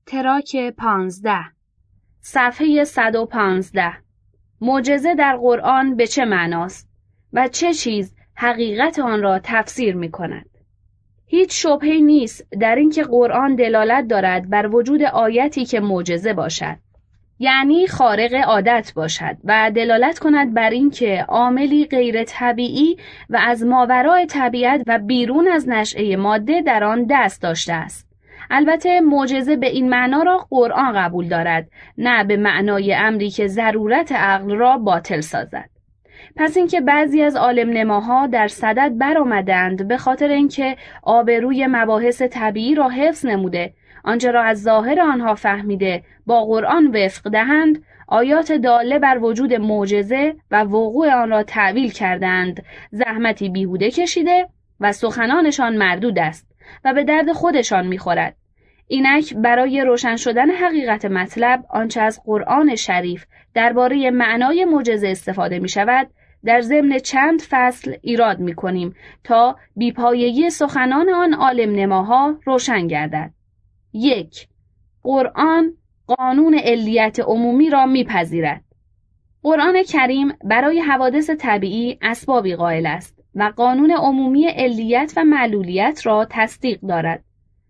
تراک 15 صفحه 115 معجزه در قرآن به چه معناست و چه چیز حقیقت آن را تفسیر می کند؟ هیچ شبهه‌ای نیست در اینکه قرآن دلالت دارد بر وجود آیتی که معجزه باشد، یعنی خارق عادت باشد و دلالت کند بر اینکه عاملی غیر طبیعی و از ماورای طبیعت و بیرون از نشأه ماده در آن دست داشته است. البته معجزه به این معنا را قرآن قبول دارد، نه به معنای امری که ضرورت عقل را باطل سازد. پس اینکه بعضی از عالم نماها در صدد برآمدند به خاطر اینکه آبروی مباحث طبیعی را حفظ نموده، آنچه را از ظاهر آنها فهمیده با قرآن وفق دهند، آیات داله بر وجود معجزه و وقوع آن را تأویل کردند، زحمتی بیهوده کشیده و سخنانشان مردود است و به درد خودشان می‌خورد. اینک برای روشن شدن حقیقت مطلب آنچه از قرآن شریف درباره معنای معجزه استفاده می شود در ضمن چند فصل ایراد می کنیم تا بیپایگی سخنان آن عالم نماها روشن گردد. 1. قرآن قانون علیت عمومی را می پذیرد. قرآن کریم برای حوادث طبیعی اسبابی قائل است و قانون عمومی علیت و معلولیت را تصدیق دارد.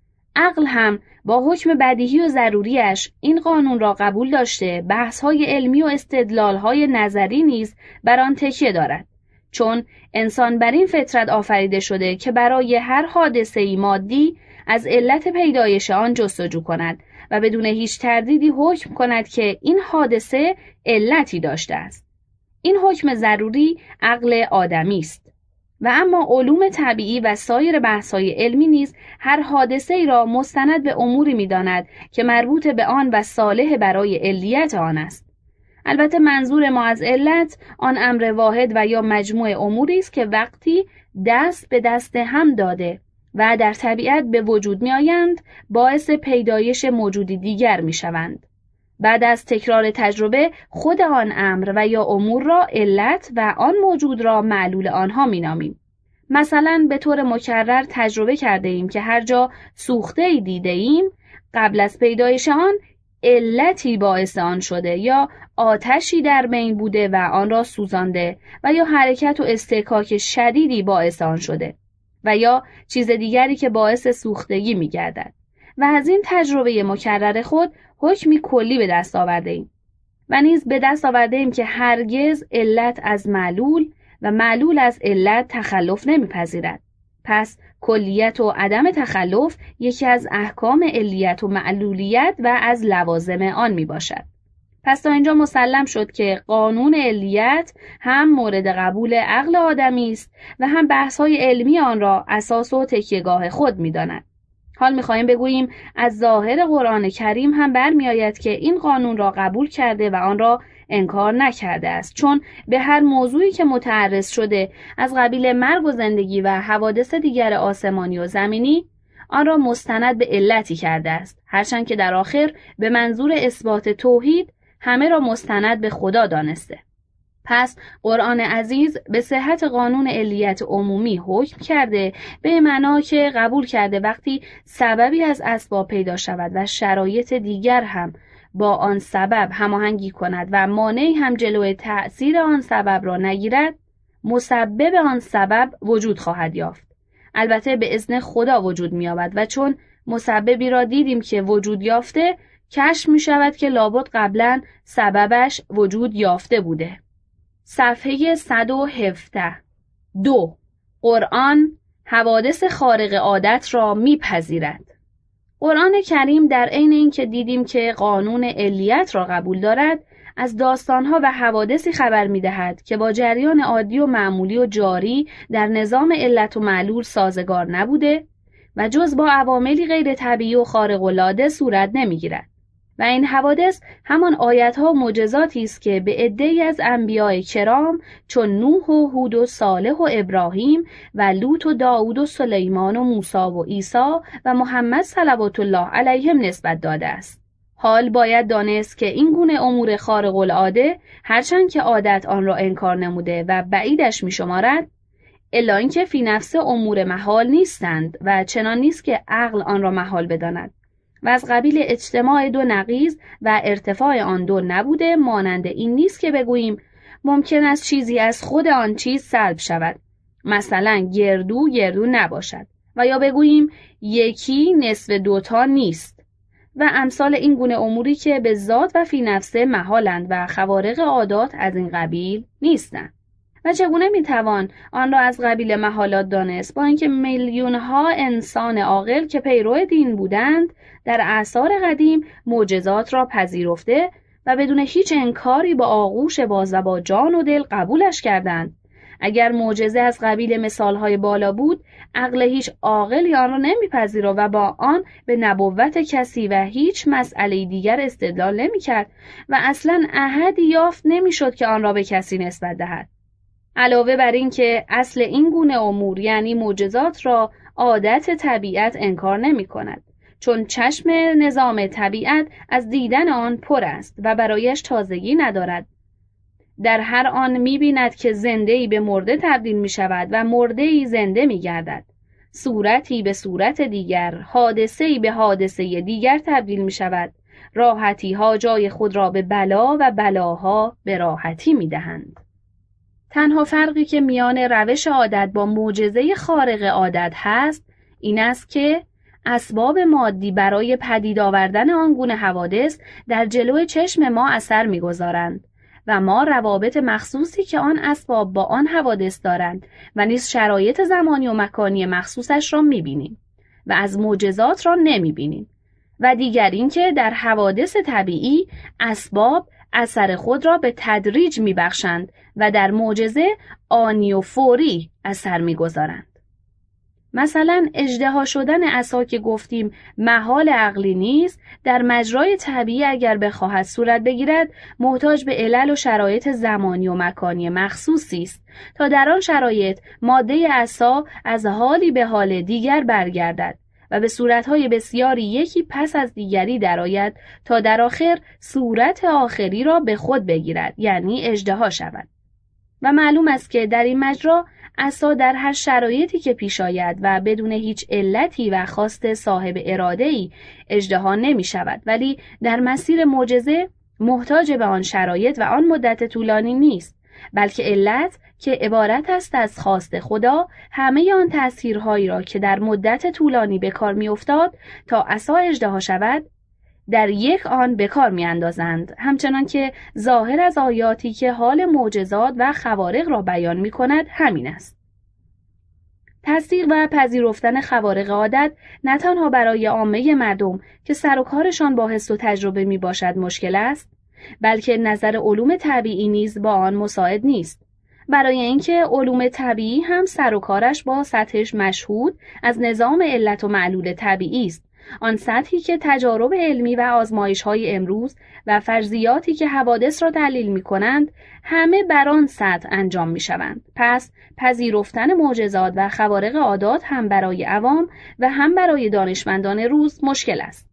عقل هم با حکم بدیهی و ضروریش این قانون را قبول داشته بحث‌های علمی و استدلال‌های نظری نیز بر آن تکیه دارد، چون انسان بر این فطرت آفریده شده که برای هر حادثه‌ای مادی از علت پیدایش آن جستجو کند و بدون هیچ تردیدی حکم کند که این حادثه علتی داشته است. این حکم ضروری عقل آدمی است. و اما علوم طبیعی و سایر بحث‌های علمی نیز هر حادثه‌ای را مستند به اموری می‌داند که مربوط به آن و صالح برای علیت آن است. البته منظور ما از علت آن امر واحد و یا مجموع اموری است که وقتی دست به دست هم داده و در طبیعت به وجود می‌آیند باعث پیدایش موجودی دیگر می‌شوند. بعد از تکرار تجربه خود آن امر و یا امور را علت و آن موجود را معلول آنها مینامیم. مثلا به طور مکرر تجربه کرده ایم که هر جا سوخته‌ای دیده ایم قبل از پیدایش آن علتی باعث آن شده یا آتشی در بین بوده و آن را سوزانده و یا حرکت و اصطکاک شدیدی باعث آن شده و یا چیز دیگری که باعث سوختگی می‌گردد و از این تجربه مکرر خود حکمی کلی به دست آورده ایم و نیز به دست آورده ایم که هرگز علت از معلول و معلول از علت تخلف نمیپذیرد. پس کلیت و عدم تخلف یکی از احکام علیت و معلولیت و از لوازم آن می باشد. پس تا اینجا مسلم شد که قانون علیت هم مورد قبول عقل آدمی است و هم بحث‌های علمی آن را اساس و تکیه‌گاه خود می‌داند. حال می‌خواهیم بگوییم از ظاهر قرآن کریم هم برمی‌آید که این قانون را قبول کرده و آن را انکار نکرده است، چون به هر موضوعی که متعرض شده از قبیل مرگ و زندگی و حوادث دیگر آسمانی و زمینی آن را مستند به علتی کرده است، هرچند که در آخر به منظور اثبات توحید همه را مستند به خدا دانسته. پس قرآن عزیز به صحت قانون علیت عمومی حکم کرده به معنا که قبول کرده وقتی سببی از اسباب پیدا شود و شرایط دیگر هم با آن سبب هماهنگی کند و مانعی هم جلوی تأثیر آن سبب را نگیرد، مسبب آن سبب وجود خواهد یافت. البته به اذن خدا وجود می‌یابد و چون مسببی را دیدیم که وجود یافته، کشف می‌شود که لابد قبلا سببش وجود یافته بوده. صفحه 117 2. قرآن حوادث خارق عادت را میپذیرد. قرآن کریم در عین اینکه دیدیم که قانون علیت را قبول دارد، از داستانها و حوادثی خبر میدهد که با جریان عادی و معمولی و جاری در نظام علت و معلول سازگار نبوده و جز با عواملی غیر طبیعی و خارق العاده صورت نمیگیرد. و این حوادث همان آیت‌ها و معجزاتی است که به عده‌ای از انبیاء کرام چون نوح و هود و صالح و ابراهیم و لوط و داود و سلیمان و موسی و عیسی و محمد صلوات الله علیهم نسبت داده است. حال باید دانست که این گونه امور خارق العاده هرچند که عادت آن را انکار نموده و بعیدش می‌شمارد، الا اینکه فی نفس امور محال نیستند و چنان نیست که عقل آن را محال بداند. و از قبیل اجتماع دو نقیض و ارتفاع آن دو نبوده، مانند این نیست که بگوییم ممکن است چیزی از خود آن چیز سلب شود، مثلا گردو نباشد، و یا بگوییم یکی نصف دوتا نیست و امثال این گونه اموری که به ذات و فی نفسه محالند و خوارق عادات از این قبیل نیستند. و چگونه میتوان آن را از قبیل محالات دانست با اینکه میلیونها انسان عاقل که پیرو دین بودند در اعصار قدیم معجزات را پذیرفته و بدون هیچ انکاری با آغوش باز و با جان و دل قبولش کردند؟ اگر معجزه از قبیل مثالهای بالا بود، عقل هیچ عاقلی آن را نمیپذیرفت و با آن به نبوت کسی و هیچ مسئله دیگر استدلال نمیکرد و اصلا احدی یافت نمیشد که آن را به کسی نسبت دهد. علاوه بر این که اصل این گونه امور یعنی معجزات را عادت طبیعت انکار نمی کند، چون چشم نظام طبیعت از دیدن آن پر است و برایش تازگی ندارد. در هر آن می بیند که زنده‌ای به مرده تبدیل می شود و مرده‌ای زنده می گردد. صورتی به صورت دیگر، حادثه‌ای به حادثه دیگر تبدیل می شود. راحتی ها جای خود را به بلا و بلاها به راحتی می دهند. تنها فرقی که میان روش عادت با معجزه خارق عادت هست این است که اسباب مادی برای پدید آوردن آن گونه حوادث در جلوی چشم ما اثر می‌گذارند و ما روابط مخصوصی که آن اسباب با آن حوادث دارند و نیز شرایط زمانی و مکانی مخصوصش را می‌بینیم و از معجزات را نمی‌بینیم. و دیگر اینکه در حوادث طبیعی اسباب اثر خود را به تدریج می‌بخشند و در معجزه آنی و فوری اثر می‌گذارند. مثلا اژدها شدن عصا که گفتیم محال عقلی نیست، در مجرای طبیعی اگر بخواهد صورت بگیرد محتاج به علل و شرایط زمانی و مکانی مخصوصی است تا در آن شرایط ماده عصا از حالی به حال دیگر برگردد و به صورتهای بسیاری یکی پس از دیگری درآید تا در آخر صورت آخری را به خود بگیرد، یعنی اژدها شود. و معلوم است که در این مجرا عصا در هر شرایطی که پیش آید و بدون هیچ علتی و خواست صاحب اراده‌ای اژدها نمی شود، ولی در مسیر معجزه محتاج به آن شرایط و آن مدت طولانی نیست، بلکه علت که عبارت است از خواست خدا همه آن تأثیرهایی را که در مدت طولانی به کار می افتاد تا عصا اژدها شود در یک آن به کار می اندازند، همچنان که ظاهر از آیاتی که حال معجزات و خوارق را بیان می کند همین است. تصدیق و پذیرفتن خوارق عادت نه تنها برای عامه مردم که سر و کارشان با حس و تجربه می باشد مشکل است، بلکه نظر علوم طبیعی نیز با آن مساعد نیست. برای اینکه علوم طبیعی هم سر و کارش با سطحش مشهود از نظام علت و معلول طبیعی است، آن سطحی که تجارب علمی و آزمایش‌های امروز و فرضیاتی که حوادث را دلیل می‌کنند همه بر آن سطح انجام می‌شوند. پس پذیرفتن معجزات و خوارق عادات هم برای عوام و هم برای دانشمندان روز مشکل است.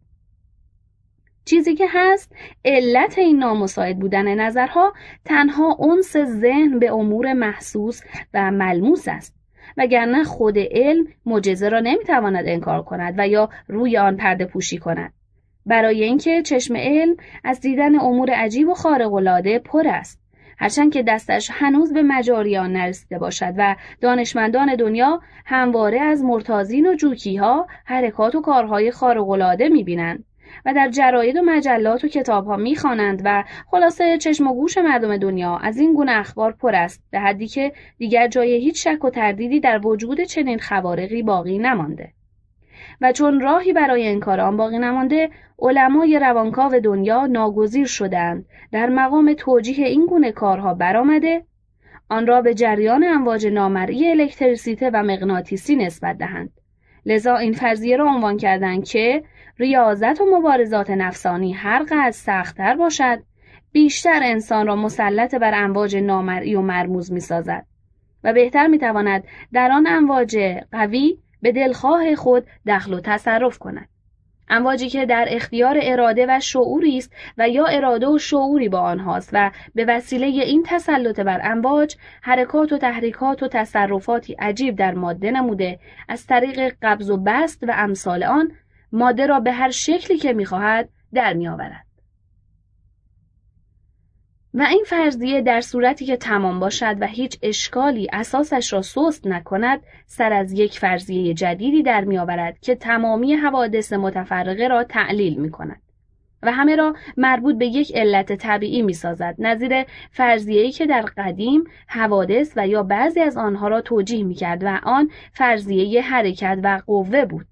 چیزی که هست علت این نامساعد بودن نظرها تنها انس ذهن به امور محسوس و ملموس است، وگرنه خود علم معجزه را نمیتواند انکار کند و یا روی آن پرده پوشی کند، برای اینکه چشم علم از دیدن امور عجیب و خارق العاده پر است، هرچند که دستش هنوز به مجاری آن نرسیده باشد و دانشمندان دنیا همواره از مرتازین و جوکی‌ها حرکات و کارهای خارق العاده می‌بینند و در جراید و مجلات و کتاب‌ها می‌خوانند و خلاصه چشم و گوش مردم دنیا از این گونه اخبار پر است، به حدی که دیگر جای هیچ شک و تردیدی در وجود چنین خوارقی باقی نمانده. و چون راهی برای انکار آن باقی نمانده، علمای روانکاو دنیا ناگزیر شدند در مقام توجیه این گونه کارها برآمده آن را به جریان امواج نامرئی الکتریسیته و مغناطیسی نسبت دهند. لذا این فرضیه را عنوان کردند که ریاضت و مبارزات نفسانی هر قدر سخت‌تر باشد، بیشتر انسان را مسلط بر امواج نامرئی و مرموز می‌سازد و بهتر می‌تواند در آن امواج قوی به دلخواه خود دخل و تصرف کند. امواجی که در اختیار اراده و شعوری است و یا اراده و شعوری با آنهاست و به وسیله این تسلط بر امواج حرکات و تحریکات و تصرفاتی عجیب در ماده نموده از طریق قبض و بسط و امثال آن ماده را به هر شکلی که می‌خواهد در می‌آورد. و این فرضیه در صورتی که تمام باشد و هیچ اشکالی اساسش را سست نکند، سر از یک فرضیه جدیدی در می‌آورد که تمامی حوادث متفرقه را تعلیل می‌کند و همه را مربوط به یک علت طبیعی می‌سازد، نظیر فرضیه‌ای که در قدیم حوادث و یا بعضی از آنها را توجیه می‌کرد و آن فرضیه حرکت و قوه بود.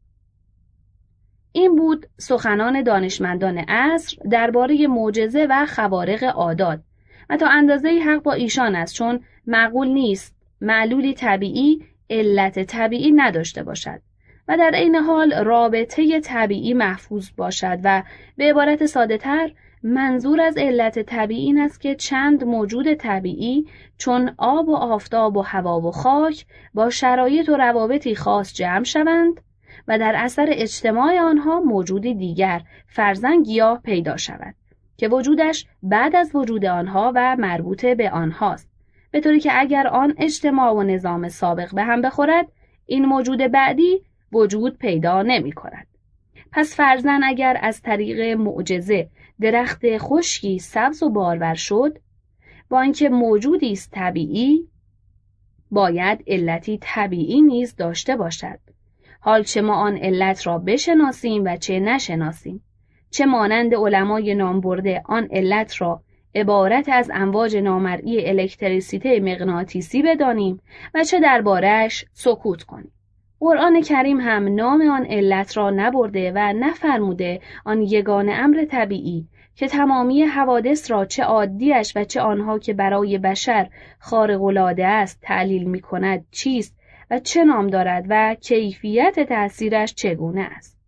این بود سخنان دانشمندان عصر درباره معجزه و خوارق عادات و تا اندازه‌ای حق با ایشان است، چون معقول نیست معلولی طبیعی علت طبیعی نداشته باشد و در عین حال رابطه طبیعی محفوظ باشد و به عبارت ساده‌تر منظور از علت طبیعی این است که چند موجود طبیعی چون آب و آفتاب و هوا و خاک با شرایط و روابطی خاص جمع شوند و در اثر اجتماع آنها موجودی دیگر فرضاً گیاه پیدا شود که وجودش بعد از وجود آنها و مربوط به آنهاست، به طوری که اگر آن اجتماع و نظام سابق به هم بخورد این موجود بعدی وجود پیدا نمی کند. پس فرضاً اگر از طریق معجزه درخت خشکی سبز و بارور شد، با اینکه موجودی است طبیعی، باید علتی طبیعی نیز داشته باشد. حال چه ما آن علت را بشناسیم و چه نشناسیم، چه مانند علمای نامبرده آن علت را عبارت از امواج نامرئی الکتریسیته مغناطیسی بدانیم و چه درباره‌اش سکوت کنیم. قرآن کریم هم نام آن علت را نبرده و نفرموده آن یگانه امر طبیعی که تمامی حوادث را چه عادیش و چه آنها که برای بشر خارق‌العاده است تعلیل می کند چیست و چه نام دارد و کیفیت تأثیرش چگونه است.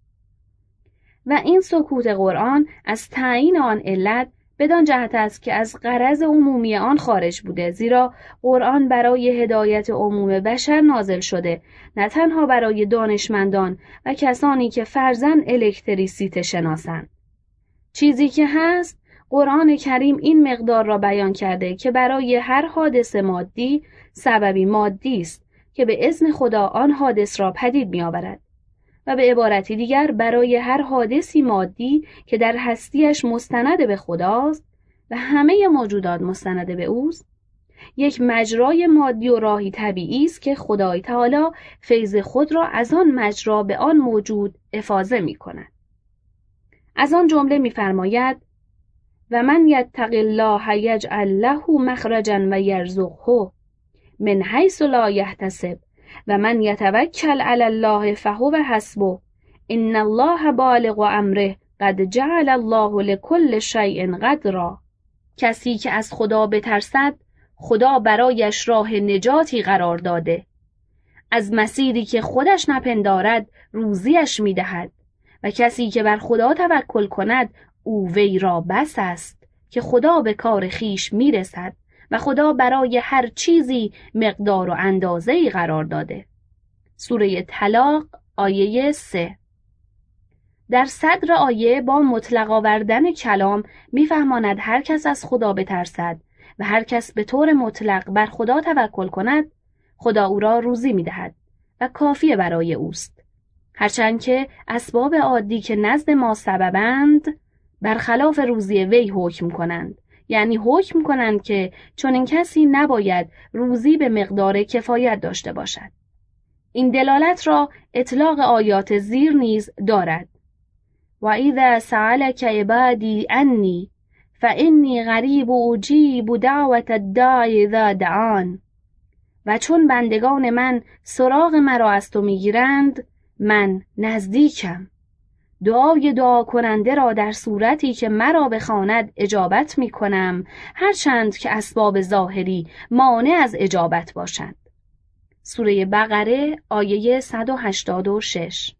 و این سکوت قرآن از تعیین آن علت بدان جهت است که از غرض عمومی آن خارج بوده، زیرا قرآن برای هدایت عموم بشر نازل شده، نه تنها برای دانشمندان و کسانی که فرضاً الکتریسیته شناسند. چیزی که هست، قرآن کریم این مقدار را بیان کرده که برای هر حادث مادی سببی مادی است که به اذن خدا آن حادث را پدید می آورد و به عبارتی دیگر برای هر حادثی مادی که در هستیش مستند به خداست و همه موجودات مستند به اوست، یک مجرای مادی و راهی طبیعی است که خدای تعالی فیض خود را از آن مجرا به آن موجود افاضه می کند. از آن جمله می فرماید و من یتق الله یجعل له مخرجا و یرزقه من حیث لا یحتسب و من یتوکل علی الله فهو حسبه ان الله بالغ امره قد جعل الله لكل شیء قدرا. کسی که از خدا بترسد خدا برایش راه نجاتی قرار داده، از مسیری که خودش نپندارد روزیش میدهد و کسی که بر خدا توکل کند او وی را بس است که خدا به کار خیش میرسد و خدا برای هر چیزی مقدار و اندازه‌ای قرار داده. سوره طلاق آیه 3. در صدر آیه با مطلق آوردن کلام میفهماند هر کس از خدا بترسد و هر کس به طور مطلق بر خدا توکل کند خدا او را روزی میدهد و کافی برای اوست، هرچند که اسباب عادی که نزد ما سببند برخلاف روزی وی حکم کنند، یعنی حکم کنند که چون این کسی نباید روزی به مقدار کفایت داشته باشد. این دلالت را اطلاق آیات زیر نیز دارد. و اذا سألك عبادی انی فانی قریب اجیب دعوت الداعی اذا دعان. و چون بندگان من سراغ مرا از تو میگیرند من نزدیکم، دعای دعا کننده را در صورتی که مرا بخواند اجابت می کنم، هرچند که اسباب ظاهری مانع از اجابت باشند. سوره بقره آیه 186.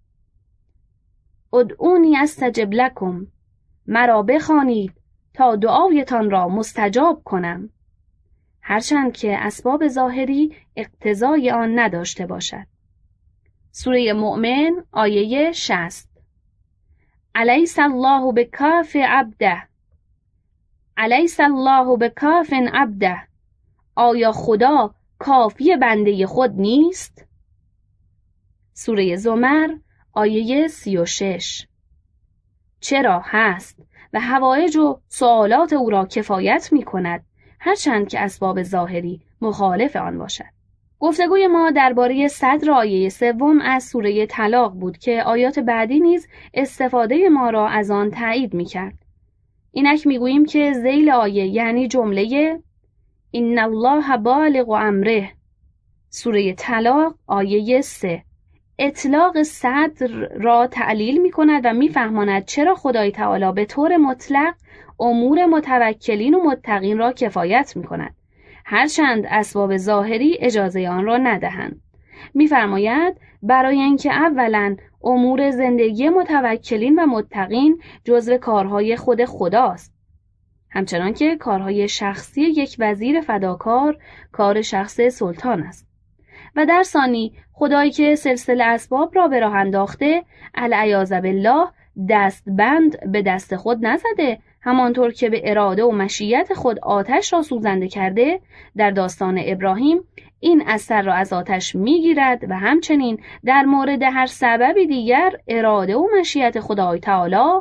ادعونی استجب لکم، مرا بخوانید تا دعایتان را مستجاب کنم، هرچند که اسباب ظاهری اقتضای آن نداشته باشد. سوره مؤمن آیه 60. الیس الله بکاف عبده، الیس الله بکاف عبده، آیا خدا کافی بنده خود نیست؟ سوره زمر آیه 36. چرا هست و حوایج و سوالات او را کفایت می کند، هرچند که اسباب ظاهری مخالف آن باشد. گفتگوی ما درباره صدر آیه 3 از سوره طلاق بود که آیات بعدی نیز استفاده ما را از آن تایید می کرد. اینک می گوییم که ذیل آیه یعنی جمله ان الله بالغ امره سوره طلاق آیه 3 اطلاق صدر را تعلیل می کند و می فهماند چرا خدای تعالی به طور مطلق امور متوکلین و متقین را کفایت می کند، هرچند اسباب ظاهری اجازه آن را ندهند. می فرماید برای اینکه اولا امور زندگی متوکلین و متقین جزو کارهای خود خداست، همچنان که کارهای شخصی یک وزیر فداکار کار شخص سلطان است. و در ثانی خدایی که سلسله اسباب را به راه انداخته العیاذ بالله دستبند به دست خود نزده، همانطور که به اراده و مشیت خود آتش را سوزنده کرده در داستان ابراهیم این اثر را از آتش میگیرد و همچنین در مورد هر سببی دیگر اراده و مشیت خدای تعالی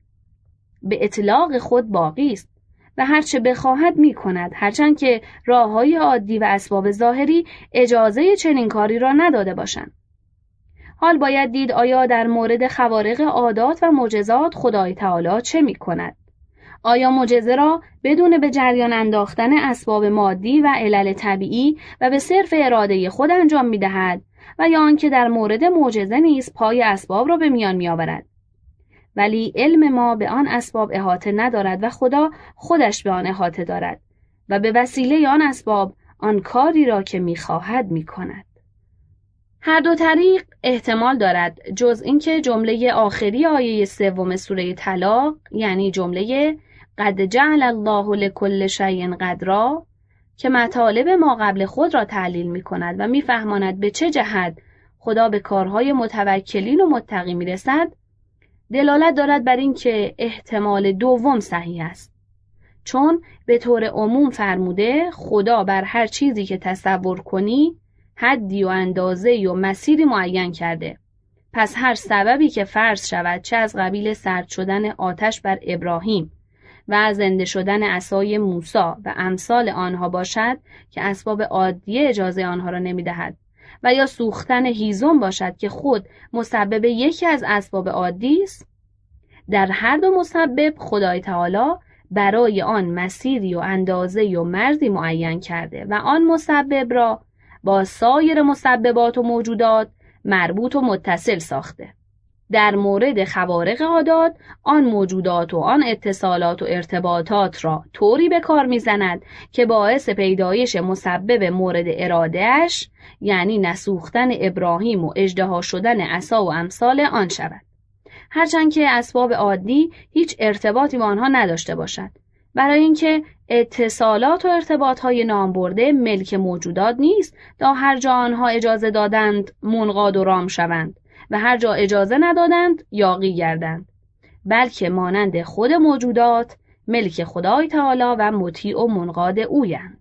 به اطلاق خود باقی است و هرچه بخواهد می کند، هرچند که راه‌های عادی و اسباب ظاهری اجازه چنین کاری را نداده باشند. حال باید دید آیا در مورد خوارق عادات و معجزات خدای تعالی چه می کند؟ آیا معجزه را بدون به جریان انداختن اسباب مادی و علل طبیعی و به صرف اراده خود انجام می دهد و یا آنکه در مورد معجزه نیز پای اسباب را به میان می آورد؟ ولی علم ما به آن اسباب احاطه ندارد و خدا خودش به آن احاطه دارد و به وسیله آن اسباب آن کاری را که می‌خواهد می‌کند. هر دو طریق احتمال دارد، جز اینکه جمله آخری آیه 3 سوره طلاق یعنی جمله قد جعل الله لكل شیء قدرا که مطالب ما قبل خود را تعلیل می‌کند و می‌فهماند به چه جهت خدا به کارهای متوکلین و متقی می‌رسد، دلالت دارد بر اینکه احتمال دوم صحیح است، چون به طور عموم فرموده خدا بر هر چیزی که تصور کنی حدی و اندازه‌ای و مسیری معین کرده. پس هر سببی که فرض شود، چه از قبیل سرد شدن آتش بر ابراهیم و زنده شدن عصای موسی و امثال آنها باشد که اسباب عادی اجازه آنها را نمی‌دهد، و یا سوختن هیزم باشد که خود مسبب یکی از اسباب عادی است، در هر دو مسبب خدای تعالی برای آن مسیری و اندازه‌ای و مرزی معین کرده و آن مسبب را با سایر مسببات و موجودات مربوط و متصل ساخته. در مورد خوارق عادات آن موجودات و آن اتصالات و ارتباطات را طوری به کار می‌زند که باعث پیدایش مسبب مورد ارادهش یعنی نسوختن ابراهیم و اژدها شدن عصا و امثال آن شود، هرچند که اسباب عادی هیچ ارتباطی با آنها نداشته باشد، برای اینکه اتصالات و ارتباطهای نامبرده ملک موجودات نیست تا هر جا آنها اجازه دادند منقاد و رام شوند و هر جا اجازه ندادند یاغی گردند، بلکه مانند خود موجودات ملک خدای تعالی و مطیع و منقاد اویند.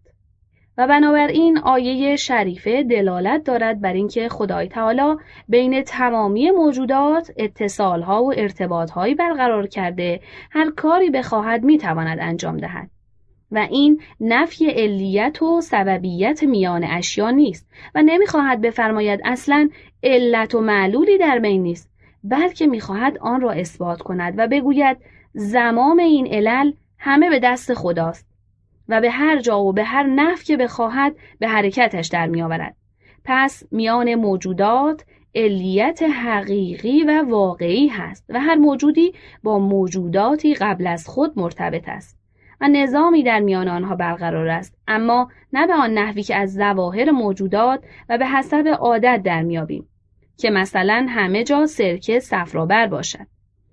و بنابراین آیه شریفه دلالت دارد بر اینکه خدای تعالی بین تمامی موجودات اتصالها و ارتباطهایی برقرار کرده هر کاری بخواهد میتواند انجام دهد و این نفی علیت و سببیت میان اشیا نیست و نمیخواهد بفرماید اصلا علت و معلولی در بین نیست، بلکه میخواهد آن را اثبات کند و بگوید زمام این علل همه به دست خداست و به هر جا و به هر نحو که بخواهد به حرکتش در میآورد. پس میان موجودات علیت حقیقی و واقعی هست و هر موجودی با موجوداتی قبل از خود مرتبط است و نظامی در میان آنها برقرار است، اما نه به آن نحوی که از ظواهر موجودات و به حسب عادت در میابیم که مثلا همه جا سرکه صفرابر باشد،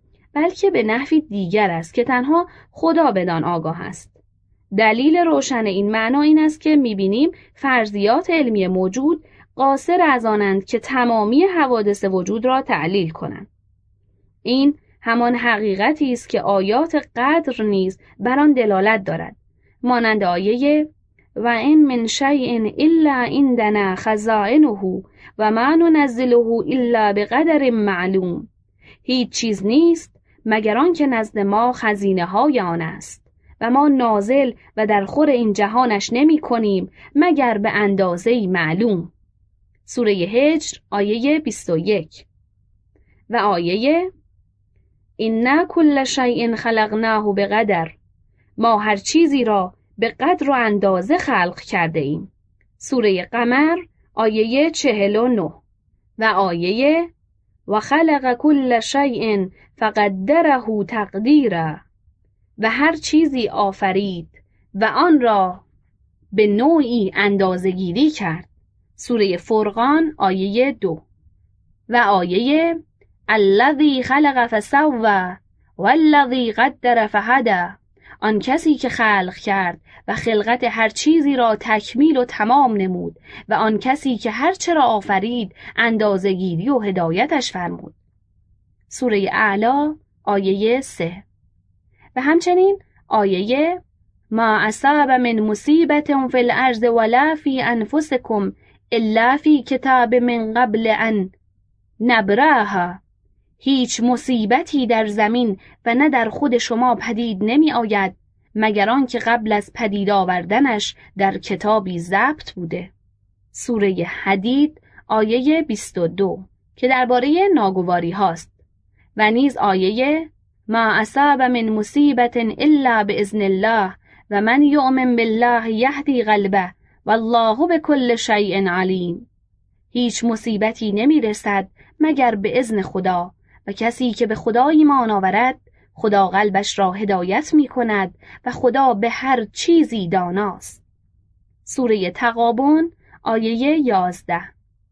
بلکه به نحوی دیگر است که تنها خدا بدان آگاه است. دلیل روشن این معنا این است که می‌بینیم فرضیات علمی موجود قاصر از آنند که تمامی حوادث وجود را تعلیل کنند. این همان حقیقتی است که آیات قدر نیز بر آن دلالت دارد، مانند آیه و ان من شیء الا عندنا خزائنه و ما ننزله الا بقدر معلوم. هیچ چیز نیست مگر آنکه نزد ما خزینه های آن است و ما نازل و در خور این جهانش نمی کنیم مگر به اندازه معلوم. سوره هجر آیه 21 و آیه إِنَّا کل شیء خلقناه بقدر. ما هر چیزی را به قدر و اندازه خلق کرده ایم. سوره قمر آیه 49 و آیه و خلق کل شیء فقدره تقدیرا. و هر چیزی آفرید و آن را به نوعی اندازه گیری کرد. سوره فرقان آیه 2 و آیه الذی خلق فسوی والذی قدر فهدی. آن کسی که خلق کرد و خلقت هر چیزی را تکمیل و تمام نمود و آن کسی که هر چه را آفرید اندازه گیری و هدایتش فرمود. سوره اعلی آیه 3 و همچنین آیه ما اصاب من مصیبت فی الارض ولا فی انفسکم الا فی کتاب من قبل ان نبرأها. هیچ مصیبتی در زمین و نه در خود شما پدید نمی آید مگر آنکه قبل از پدید آوردنش در کتابی ضبط بوده. سوره حدید آیه 22 که درباره ناگواری هاست و نیز آیه ما اصاب من مصیبت الا باذن الله و من یؤمن بالله یهدی قلبه والله بكل شیء علیم. هیچ مصیبتی نمی رسد مگر به اذن خدا و کسی که به خدا ایمان آورد خدا قلبش را هدایت می کند و خدا به هر چیزی داناست. سوره تغابن آیه 11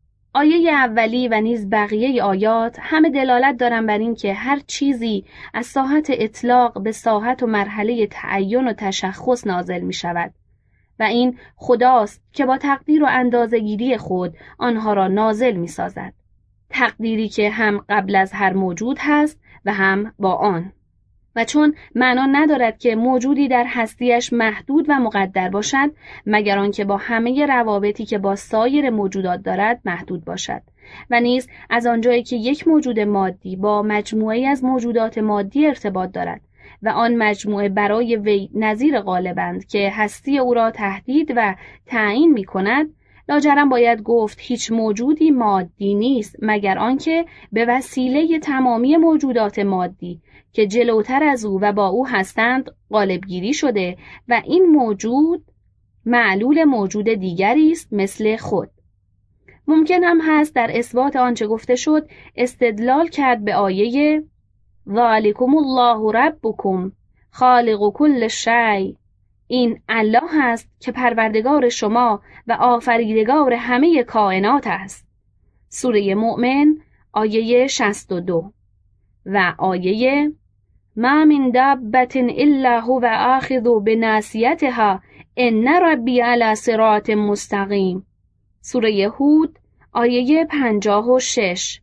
آیه اولی و نیز بقیه آیات همه دلالت دارن بر این که هر چیزی از ساحت اطلاق به ساحت و مرحله تعین و تشخص نازل می شود و این خداست که با تقدیر و اندازه‌گیری خود آنها را نازل می سازد. تقدیری که هم قبل از هر موجود هست و هم با آن. و چون معنا ندارد که موجودی در هستیش محدود و مقدر باشد مگر آنکه با همه روابطی که با سایر موجودات دارد محدود باشد و نیز از آنجایی که یک موجود مادی با مجموعه‌ای از موجودات مادی ارتباط دارد و آن مجموعه برای وی نظیر غالبند که هستی او را تهدید و تعیین می کند، لاجرم باید گفت هیچ موجودی مادی نیست مگر آنکه به وسیله تمامی موجودات مادی که جلوتر از او و با او هستند غالبگیری شده و این موجود معلول موجود دیگری است مثل خود. ممکن هم هست در اثبات آنچه گفته شد استدلال کرد به آیه ذالکم الله ربکم خالق کل شیء. این الله است که پروردگار شما و آفریدگار همه کائنات است. سوره مؤمن آیه 62 و آیه ما من دابة الا هو آخذ بناصیتها ان ربی علی صراط مستقیم. سوره هود آیه 56.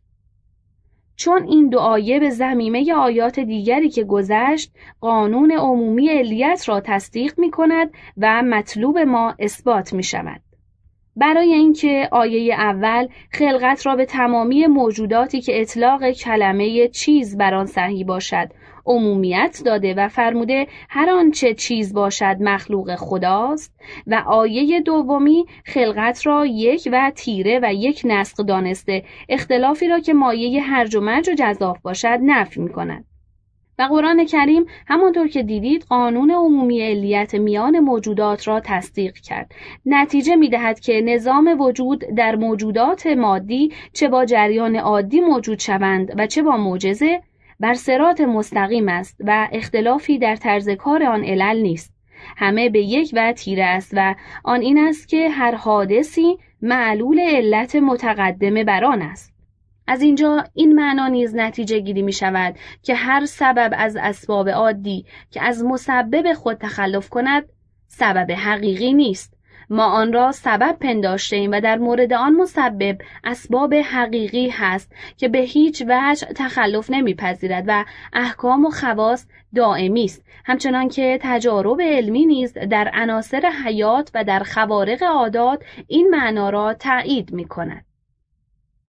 چون این دو آیه به ضمیمه آیات دیگری که گذشت قانون عمومی علیت را تصدیق می کند و مطلوب ما اثبات می شود. برای اینکه آیه اول خلقت را به تمامی موجوداتی که اطلاق کلمه چیز بر آن صحیح باشد عمومیت داده و فرموده هر آنچه چیز باشد مخلوق خداست و آیه دومی خلقت را یک و تیره و یک نسق دانسته اختلافی را که مایه هرج و مرج و جزاف باشد نفی می‌کند. و قرآن کریم همانطور که دیدید قانون عمومی علیت میان موجودات را تصدیق کرد. نتیجه می‌دهد که نظام وجود در موجودات مادی چه با جریان عادی موجود شوند و چه با معجزه بر صراط مستقیم است و اختلافی در طرز کار آن علل نیست. همه به یک و تیره است و آن این است که هر حادثی معلول علت متقدمه بر آن است. از اینجا این معنا نیز نتیجه گیری می شود که هر سبب از اسباب عادی که از مسبب خود تخلف کند سبب حقیقی نیست. ما آن را سبب پنداشته ایم و در مورد آن مسبب اسباب حقیقی هست که به هیچ وجه تخلف نمیپذیرد و احکام و خواص دائمی است. همچنان که تجارب علمی نیز در عناصر حیات و در خوارق عادات این معنا را تأیید می کند.